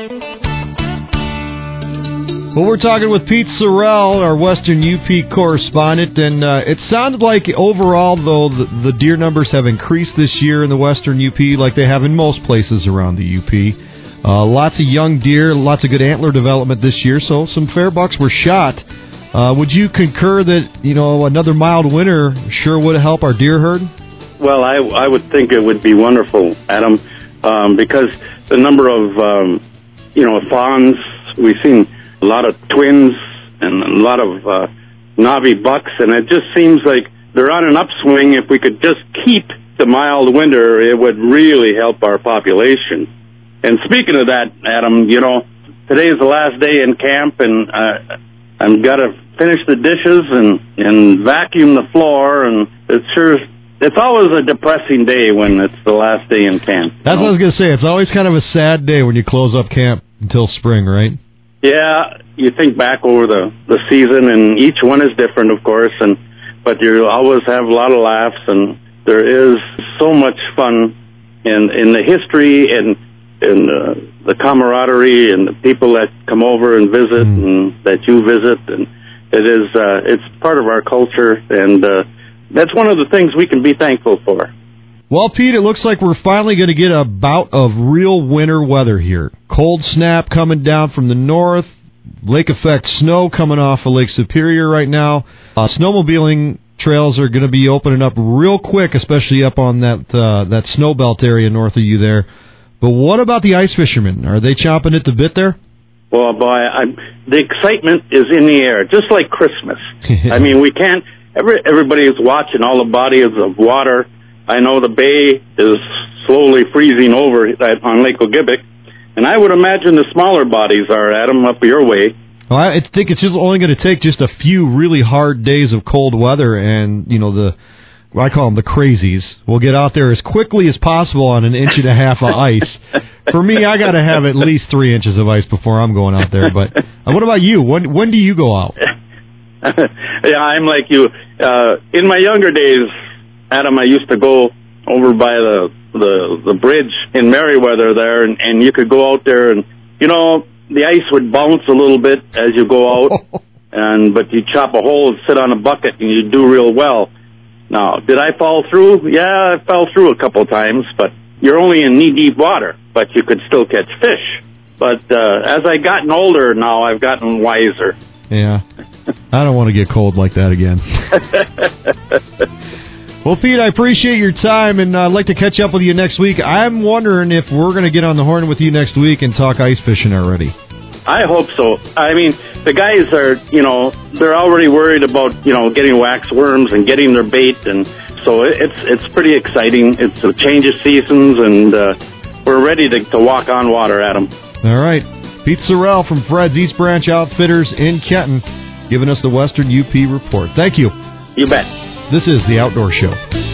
Well, we're talking with Pete Sorrell, our Western UP correspondent, and it sounded like overall, though, the deer numbers have increased this year in the Western UP like they have in most places around the UP. Lots of young deer, lots of good antler development this year, so some fair bucks were shot. Would you concur that, another mild winter sure would help our deer herd? Well, I would think it would be wonderful, Adam, because the number of, fawns, we've seen a lot of twins and a lot of Navi bucks, and it just seems like they're on an upswing. If we could just keep the mild winter, it would really help our population. And speaking of that, Adam, today's the last day in camp, and I've got to finish the dishes and vacuum the floor, and it's always a depressing day when it's the last day in camp. That's what I was going to say. It's always kind of a sad day when you close up camp until spring, right? Yeah, you think back over the season, and each one is different, of course, but you always have a lot of laughs, and there is so much fun in the history and in the camaraderie and the people that come over and visit and that you visit, and it's part of our culture, and that's one of the things we can be thankful for. Well, Pete, it looks like we're finally going to get a bout of real winter weather here. Cold snap coming down from the north, lake effect snow coming off of Lake Superior right now. Snowmobiling trails are going to be opening up real quick, especially up on that snow belt area north of you there. But what about the ice fishermen? Are they chomping at the bit there? Well, boy, the excitement is in the air, just like Christmas. I mean, we can't. Everybody is watching all the bodies of water. I know the bay is slowly freezing over on Lake Ogibic, and I would imagine the smaller bodies are, Adam, up your way. Well, I think it's just only going to take just a few really hard days of cold weather, and, I call them the crazies, will get out there as quickly as possible on an inch and a half of ice. For me, I got to have at least 3 inches of ice before I'm going out there. But what about you? When do you go out? Yeah, I'm like you. In my younger days, Adam, I used to go over by the bridge in Merriweather there, and you could go out there, and the ice would bounce a little bit as you go out, but you chop a hole and sit on a bucket, and you do real well. Now, did I fall through? Yeah, I fell through a couple times, but you're only in knee-deep water, but you could still catch fish. But as I've gotten older now, I've gotten wiser. Yeah, I don't want to get cold like that again. Well, Pete, I appreciate your time, and I'd like to catch up with you next week. I'm wondering if we're going to get on the horn with you next week and talk ice fishing already. I hope so. I mean, the guys are, they're already worried about, getting wax worms and getting their bait, and so it's pretty exciting. It's a change of seasons, and we're ready to walk on water, Adam. All right. Pete Sorrell from Fred's East Branch Outfitters in Kenton, giving us the Western UP report. Thank you. You bet. This is The Outdoor Show.